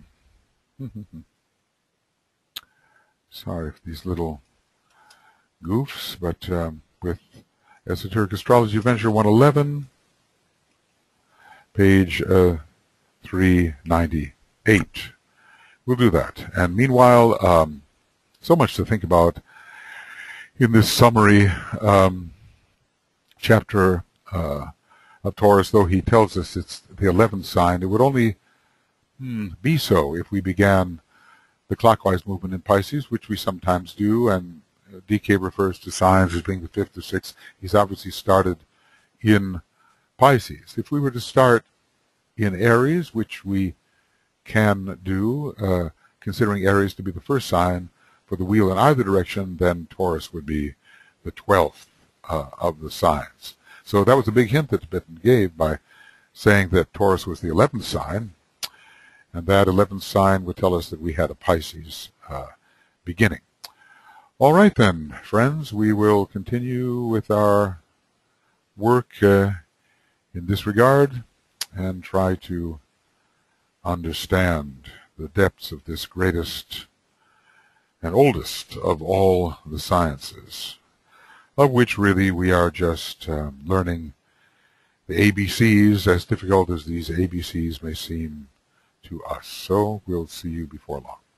sorry for these little goofs, but um, with Esoteric Astrology Venture one eleven, page uh, three ninety-eight. We'll do that. And meanwhile, um, so much to think about in this summary um, chapter uh, of Taurus, though he tells us it's the eleventh sign. It would only hmm, be so if we began the clockwise movement in Pisces, which we sometimes do, and D K refers to signs as being the fifth or sixth. He's obviously started in Pisces. If we were to start in Aries, which we can do, uh, considering Aries to be the first sign for the wheel in either direction, then Taurus would be the twelfth uh, of the signs. So that was a big hint that Tibetan gave by saying that Taurus was the eleventh sign, and that eleventh sign would tell us that we had a Pisces uh, beginning. All right then, friends, we will continue with our work uh, in this regard and try to understand the depths of this greatest and oldest of all the sciences, of which really we are just um, learning the A B Cs, as difficult as these A B Cs may seem to us. So we'll see you before long.